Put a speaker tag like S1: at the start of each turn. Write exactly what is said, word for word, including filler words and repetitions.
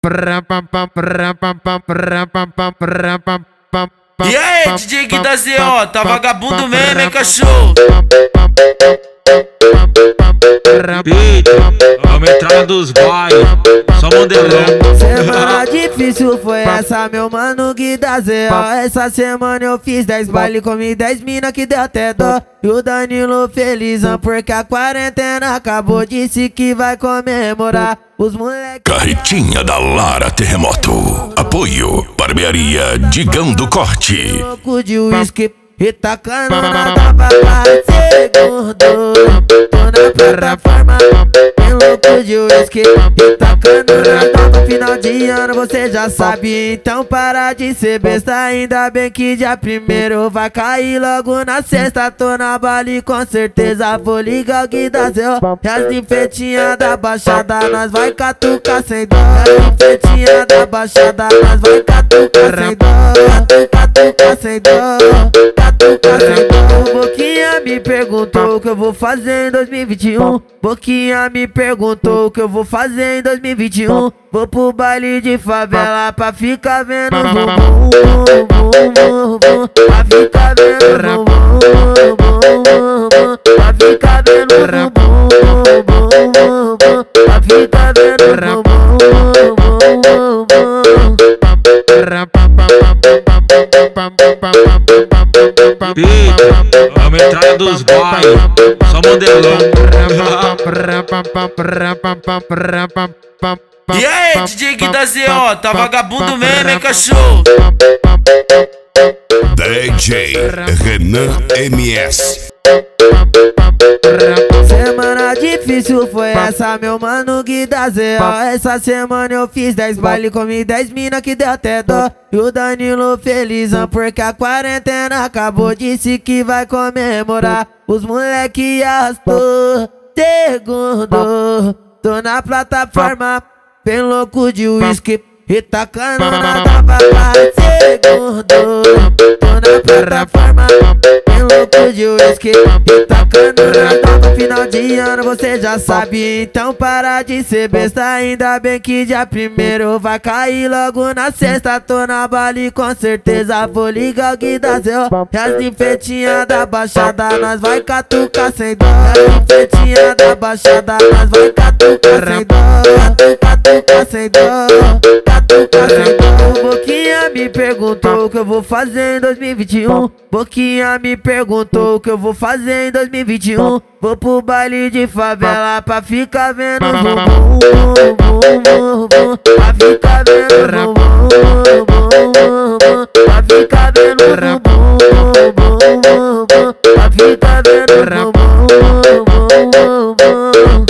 S1: E aí, D J Gui da Z O, tá vagabundo mesmo, hein, cachorro?
S2: Pito, a metralha dos bailes, só modelão.
S3: Semana difícil foi essa, meu mano Gui da Z O. Essa semana eu fiz dez baile, comi dez mina que deu até dó. E o Danilo felizão porque a quarentena acabou, disse que vai comemorar. Os moleques...
S4: Carretinha da Lara Terremoto. Apoio, barbearia Digão do Corte.
S3: Louco de uísque e tacando na tapa segundo. Tô na plataforma, bem louco de uísque e tacando na tapa. Final de ano você já sabe, então para de ser besta. Ainda bem que dia primeiro vai cair logo na sexta. Tô na Bali com certeza, vou ligar o Gui da Z O. E as ninfetinhas da baixada nós vai catucar sem dó. E as ninfetinhas da baixada nós vai catucar sem dó. Catucar sem dó. Boquinha me perguntou o que eu vou fazer em dois mil e vinte e um. Boquinha me perguntou o que eu vou fazer em dois mil e vinte e um. Vou pro baile de favela pra ficar vendo bumbum, bumbum, bumbum, pra ficar vendo bumbum, bumbum, bumbum, pra ficar vendo bumbum, bumbum, bumbum, pra ficar vendo bumbum, bumbum, bumbum.
S2: Pito, a metralha dos bailes, só modelão.
S1: E aí, D J Gui da Z O, tá vagabundo mesmo, hein, cachorro?
S4: D J Renan M S.
S3: Semana difícil foi essa, meu mano Gui da Z O. Essa semana eu fiz dez baile, comi dez mina que deu até dó. E o Danilo felizão porque a quarentena acabou, disse que vai comemorar. Os moleque arrastou segundo. Tô na plataforma, bem louco de uísque e tacando na tapa segundo. Tô na plataforma, bem louco de uísque e tacando na tapa. Final de ano você já sabe, então para de ser besta. Ainda bem que dia primeiro vai cair logo na sexta. Tô na Bali com certeza, vou ligar o Gui da Z O. E as ninfetinhas da baixada nós vai catucar sem dó. E as ninfetinhas da baixada nós vai catucar sem dó. Catucar sem dó. Catucar sem dó. Boquinha me perguntou o que eu vou fazer em dois mil e vinte e um. Boquinha me perguntou o que eu vou fazer em dois mil e vinte e um. Vou pro baile de favela pra ficar vendo bumbum, bumbum, bumbum, pra ficar vendo bumbum, bumbum, bumbum, pra ficar vendo bumbum, bumbum, bumbum, pra ficar vendo bumbum, bumbum, bumbum.